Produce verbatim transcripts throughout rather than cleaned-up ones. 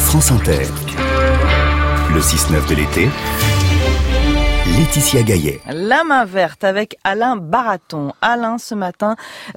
France Inter. Le six neuf de l'été, Laetitia Gaillet. La main verte avec Alain Baraton. Alain, ce matin,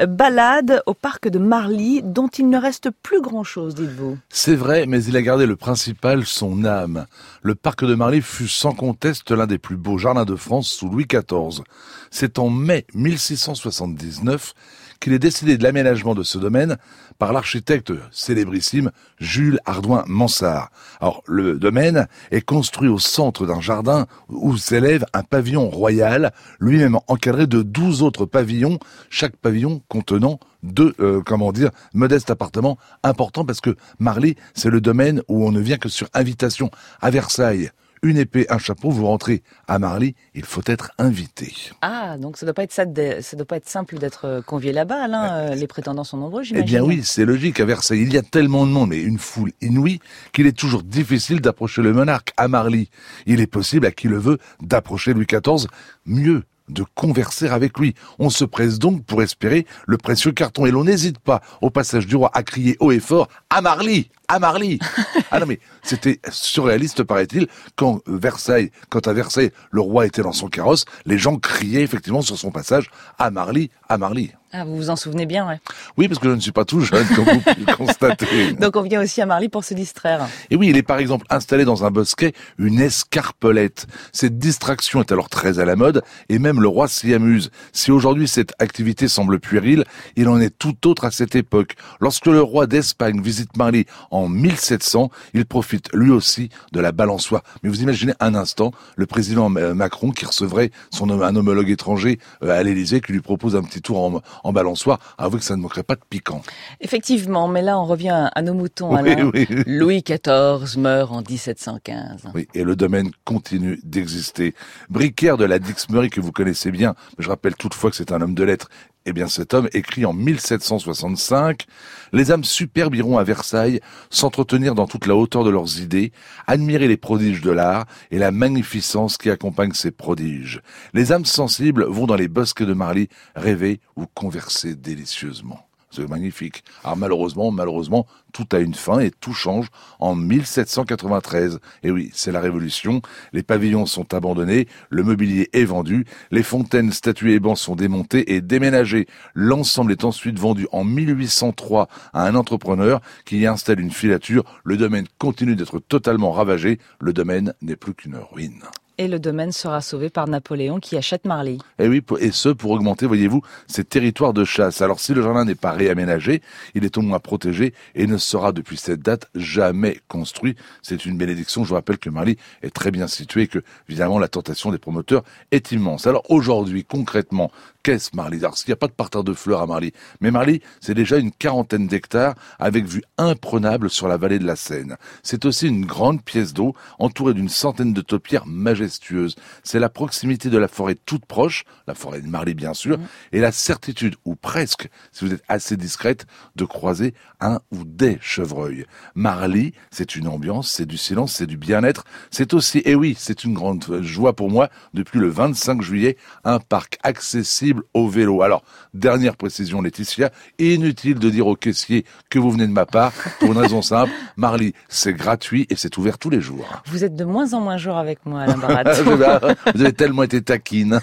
balade au parc de Marly, dont il ne reste plus grand-chose, dites-vous. C'est vrai, mais il a gardé le principal, son âme. Le parc de Marly fut sans conteste l'un des plus beaux jardins de France sous Louis quatorze. C'est en mai mille six cent soixante-dix-neuf qu'il est décidé de l'aménagement de ce domaine par l'architecte célébrissime Jules Hardouin-Mansart. Alors, le domaine est construit au centre d'un jardin où s'élève un pavillon royal, lui-même encadré de douze autres pavillons, chaque pavillon contenant deux, euh, comment dire, modestes appartements importants, parce que Marly, c'est le domaine où on ne vient que sur invitation. À Versailles, une épée, un chapeau, vous rentrez à Marly, il faut être invité. Ah, donc ça doit pas être ça, de, ça doit pas être simple d'être convié là-bas, Alain. Euh, les prétendants sont nombreux, j'imagine. Eh bien oui, c'est logique. À Versailles, il y a tellement de monde, mais une foule inouïe, qu'il est toujours difficile d'approcher le monarque. À Marly, il est possible, à qui le veut, d'approcher Louis quatorze, mieux, de converser avec lui. On se presse donc pour espérer le précieux carton. Et l'on n'hésite pas, au passage du roi, à crier haut et fort « À Marly ! À Marly !» Ah non, mais c'était surréaliste, paraît-il, quand Versailles, quand à Versailles, le roi était dans son carrosse, les gens criaient effectivement sur son passage « À Marly ! À Marly !» Ah, vous vous en souvenez bien, ouais. Oui, parce que je ne suis pas tout jeune, comme vous pouvez le constater. Donc on vient aussi à Marly pour se distraire. Et oui, il est par exemple installé dans un bosquet une escarpolette. Cette distraction est alors très à la mode, et même le roi s'y amuse. Si aujourd'hui cette activité semble puérile, il en est tout autre à cette époque. Lorsque le roi d'Espagne visite Marly en mille sept cents, il profite lui aussi de la balançoire. Mais vous imaginez un instant le président Macron qui recevrait son un homologue étranger à l'Élysée qui lui propose un petit tour en en balançoire, avouez que ça ne manquerait pas de piquant. Effectivement, mais là on revient à nos moutons, Alain. Oui, oui. Louis quatorze meurt en dix-sept cent quinze. Oui, et le domaine continue d'exister. Bricaire de la Dixmerie que vous connaissez bien, mais je rappelle toutefois que c'est un homme de lettres. Eh bien, cet homme écrit en mille sept cent soixante-cinq « Les âmes superbes iront à Versailles s'entretenir dans toute la hauteur de leurs idées, admirer les prodiges de l'art et la magnificence qui accompagne ces prodiges. Les âmes sensibles vont dans les bosquets de Marly rêver ou converser délicieusement. » C'est magnifique. Alors malheureusement, malheureusement, tout a une fin et tout change en mille sept cent quatre-vingt-treize. Et oui, c'est la Révolution. Les pavillons sont abandonnés, le mobilier est vendu, les fontaines, statues et bancs sont démontés et déménagés. L'ensemble est ensuite vendu en mille huit cent trois à un entrepreneur qui y installe une filature. Le domaine continue d'être totalement ravagé. Le domaine n'est plus qu'une ruine. Et le domaine sera sauvé par Napoléon qui achète Marly. Et oui, et ce pour augmenter, voyez-vous, ces territoires de chasse. Alors si le jardin n'est pas réaménagé, il est au moins protégé et ne sera depuis cette date jamais construit. C'est une bénédiction. Je vous rappelle que Marly est très bien situé et que, évidemment, la tentation des promoteurs est immense. Alors aujourd'hui, concrètement, qu'est-ce Marly? Alors s'il n'y a pas de parterre de fleurs à Marly, mais Marly, c'est déjà une quarantaine d'hectares avec vue imprenable sur la vallée de la Seine. C'est aussi une grande pièce d'eau entourée d'une centaine de topiaires majestueuses. C'est la proximité de la forêt toute proche, la forêt de Marly bien sûr, mmh. et la certitude, ou presque, si vous êtes assez discrète, de croiser un ou des chevreuils. Marly, c'est une ambiance, c'est du silence, c'est du bien-être, c'est aussi, et oui, c'est une grande joie pour moi, depuis le vingt-cinq juillet, un parc accessible au vélo. Alors, dernière précision Laetitia, inutile de dire au caissier que vous venez de ma part, pour une raison simple, Marly, c'est gratuit et c'est ouvert tous les jours. Vous êtes de moins en moins jour avec moi, Alain Baraton. Vous avez tellement été taquine.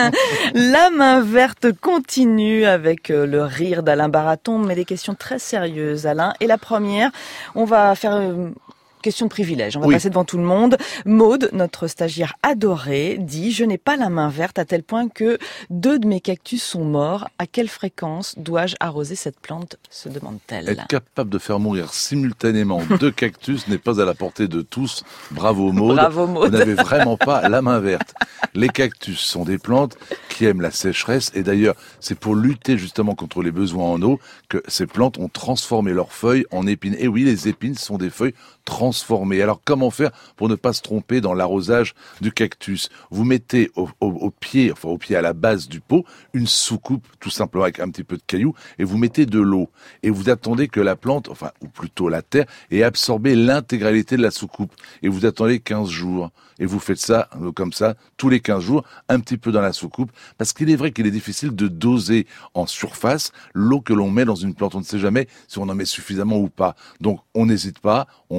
La main verte continue avec le rire d'Alain Baraton, mais des questions très sérieuses, Alain. Et la première, on va faire... Euh, question de privilège, on va oui. passer devant tout le monde. Maude, notre stagiaire adorée, dit « Je n'ai pas la main verte à tel point que deux de mes cactus sont morts. À quelle fréquence dois-je arroser cette plante ?» se demande-t-elle. Être capable de faire mourir simultanément deux cactus n'est pas à la portée de tous. Bravo Maude. Bravo Maude. Vous n'avez vraiment pas la main verte. Les cactus sont des plantes qui aiment la sécheresse et d'ailleurs, c'est pour lutter justement contre les besoins en eau que ces plantes ont transformé leurs feuilles en épines. Et oui, les épines sont des feuilles transformées. Alors comment faire pour ne pas se tromper dans l'arrosage du cactus? Vous mettez au, au, au pied, enfin au pied à la base du pot, une soucoupe tout simplement avec un petit peu de cailloux et vous mettez de l'eau. Et vous attendez que la plante, enfin ou plutôt la terre, ait absorbé l'intégralité de la soucoupe. Et vous attendez quinze jours. Et vous faites ça, comme ça, tous les quinze jours, un petit peu dans la soucoupe. Parce qu'il est vrai qu'il est difficile de doser en surface l'eau que l'on met dans une plante. On ne sait jamais si on en met suffisamment ou pas. Donc on n'hésite pas, on met le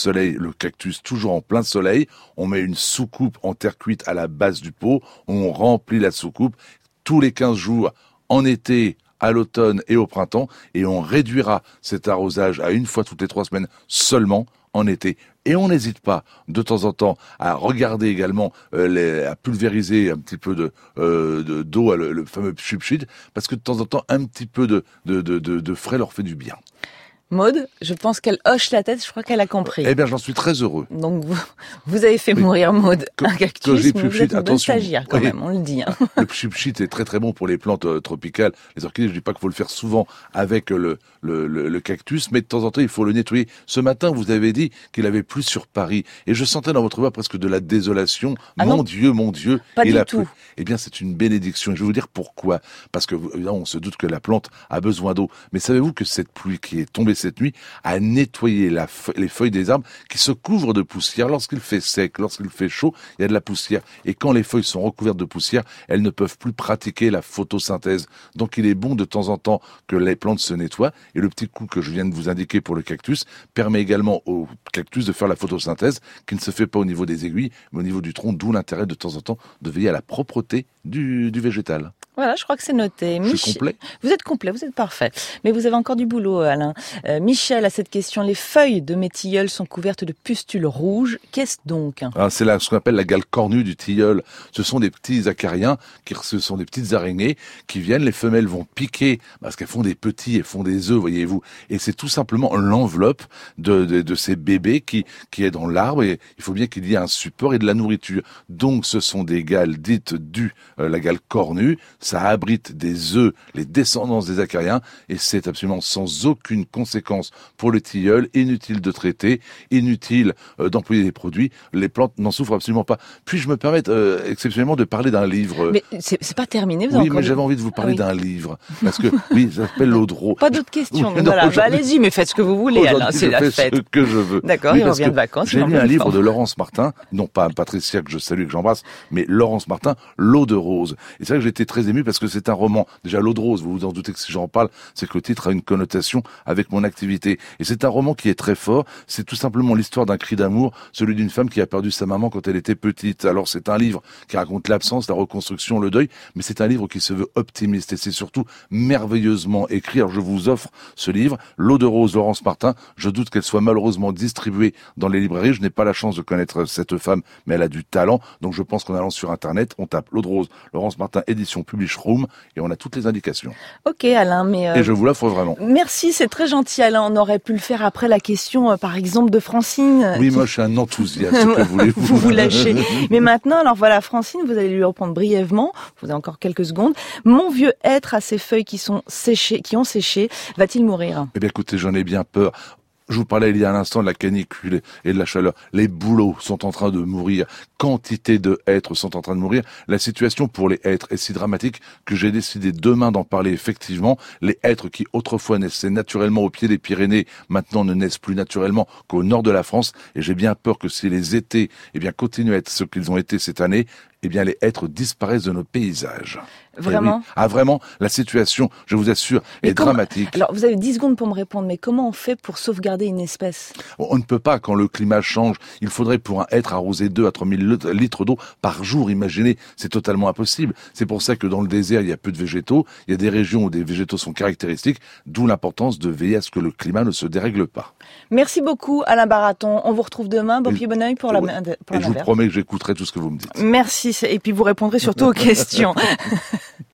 soleil, le cactus toujours en plein soleil. On met une soucoupe en terre cuite à la base du pot. On remplit la soucoupe tous les quinze jours en été, à l'automne et au printemps. Et on réduira cet arrosage à une fois toutes les trois semaines seulement en été. Et on n'hésite pas de temps en temps à regarder également, euh, les, à pulvériser un petit peu de, euh, de d'eau, le, le fameux chupchid, parce que de temps en temps un petit peu de, de, de, de, de frais leur fait du bien. Maude, je pense qu'elle hoche la tête, je crois qu'elle a compris. Eh bien, j'en suis très heureux. Donc, vous, vous avez fait mourir Maude que, un cactus, mais vous êtes une bonne stagiaire quand oui. même, on le dit. Hein. Le chipchit est très très bon pour les plantes euh, tropicales. Les orchidées, je dis pas qu'il faut le faire souvent avec le, le, le, le cactus, mais de temps en temps, il faut le nettoyer. Ce matin, vous avez dit qu'il avait plu sur Paris, et je sentais dans votre voix presque de la désolation. Ah mon non, Dieu, mon Dieu. Pas il du a tout. plu. Eh bien, c'est une bénédiction. Et je vais vous dire pourquoi. Parce que, évidemment, on se doute que la plante a besoin d'eau. Mais savez-vous que cette pluie qui est tombée cette nuit a nettoyer la fe- les feuilles des arbres qui se couvrent de poussière. Lorsqu'il fait sec, lorsqu'il fait chaud, il y a de la poussière. Et quand les feuilles sont recouvertes de poussière, elles ne peuvent plus pratiquer la photosynthèse. Donc il est bon de temps en temps que les plantes se nettoient. Et le petit coup que je viens de vous indiquer pour le cactus permet également au cactus de faire la photosynthèse qui ne se fait pas au niveau des aiguilles, mais au niveau du tronc, d'où l'intérêt de temps en temps de veiller à la propreté du, du végétal. Voilà, je crois que c'est noté. Je Mich- suis complet. Vous êtes complet, vous êtes parfait. Mais vous avez encore du boulot, Alain. Euh, Michel a cette question. Les feuilles de mes tilleuls sont couvertes de pustules rouges. Qu'est-ce donc? Ah, c'est là ce qu'on appelle la gale cornue du tilleul. Ce sont des petits acariens, qui, ce sont des petites araignées qui viennent. Les femelles vont piquer parce qu'elles font des petits et font des œufs, voyez-vous. Et c'est tout simplement l'enveloppe de, de, de ces bébés qui, qui est dans l'arbre. Et il faut bien qu'il y ait un support et de la nourriture. Donc, ce sont des gales dites du euh, la gale cornue. Ça abrite des œufs, les descendances des acariens, et c'est absolument sans aucune conséquence pour le tilleul. Inutile de traiter, inutile euh, d'employer des produits. Les plantes n'en souffrent absolument pas. Puis-je me permettre euh, exceptionnellement de parler d'un livre? Mais c'est, c'est pas terminé, vous Oui, avez encore mais des- j'avais envie de vous parler Ah oui. d'un livre. Parce que, oui, ça s'appelle L'eau de rose. Pas d'autres questions. Oui, mais non, voilà, bah, aujourd'hui- allez-y, mais faites ce que vous voulez, Alain. Aujourd'hui, C'est je la fais fête. ce que je veux. D'accord, Oui, il parce revient que de vacances. il J'ai est en lu un pleine livre forme. de Laurence Martin, non pas Patricia que je salue et que j'embrasse, mais Laurence Martin, L'eau de rose. Et c'est vrai que j'étais très ému parce que c'est un roman. Déjà, L'eau de rose, vous vous en doutez que si j'en parle, c'est que le titre a une connotation avec mon activité. Et c'est un roman qui est très fort. C'est tout simplement l'histoire d'un cri d'amour, celui d'une femme qui a perdu sa maman quand elle était petite. Alors c'est un livre qui raconte l'absence, la reconstruction, le deuil, mais c'est un livre qui se veut optimiste et c'est surtout merveilleusement écrit. Alors je vous offre ce livre, L'eau de rose, Laurence Martin. Je doute qu'elle soit malheureusement distribuée dans les librairies. Je n'ai pas la chance de connaître cette femme, mais elle a du talent. Donc je pense qu'en allant sur Internet, on tape L'eau de rose, Laurence Martin, édition Publish Room, et on a toutes les indications. Ok, Alain, mais... euh, Et je vous l'offre vraiment. Merci, c'est très gentil, Alain. On aurait pu le faire après la question, euh, par exemple, de Francine. Oui, qui- moi je suis un enthousiaste, que voulez-vous. Vous vous lâchez. Mais maintenant, alors voilà, Francine, vous allez lui répondre brièvement. Vous avez encore quelques secondes. Mon vieux être à ses feuilles qui sont séchées, qui ont séché, va-t-il mourir? Eh bien écoutez, j'en ai bien peur. Je vous parlais il y a un instant de la canicule et de la chaleur. Les bouleaux sont en train de mourir. Quantité de hêtres sont en train de mourir. La situation pour les hêtres est si dramatique que j'ai décidé demain d'en parler effectivement. Les hêtres qui autrefois naissaient naturellement au pied des Pyrénées, maintenant ne naissent plus naturellement qu'au nord de la France. Et j'ai bien peur que si les étés, eh bien, continuent à être ce qu'ils ont été cette année, eh bien, les hêtres disparaissent de nos paysages. Vraiment? Eh oui. Ah, vraiment, la situation, je vous assure, Mais est comment- dramatique. Alors, vous avez dix secondes pour me répondre, mais comment on fait pour sauvegarder une espèce? On ne peut pas, quand le climat change, il faudrait pour un hêtre arroser deux à trois mille litres d'eau par jour, imaginez, c'est totalement impossible. C'est pour ça que dans le désert, il y a peu de végétaux, il y a des régions où des végétaux sont caractéristiques, d'où l'importance de veiller à ce que le climat ne se dérègle pas. Merci beaucoup, Alain Baraton. On vous retrouve demain, bon Et- pied, bon oeil pour la Ouais. main. Pour Et la je vous main verte. promets que j'écouterai tout ce que vous me dites. Merci, et puis vous répondrez surtout aux questions.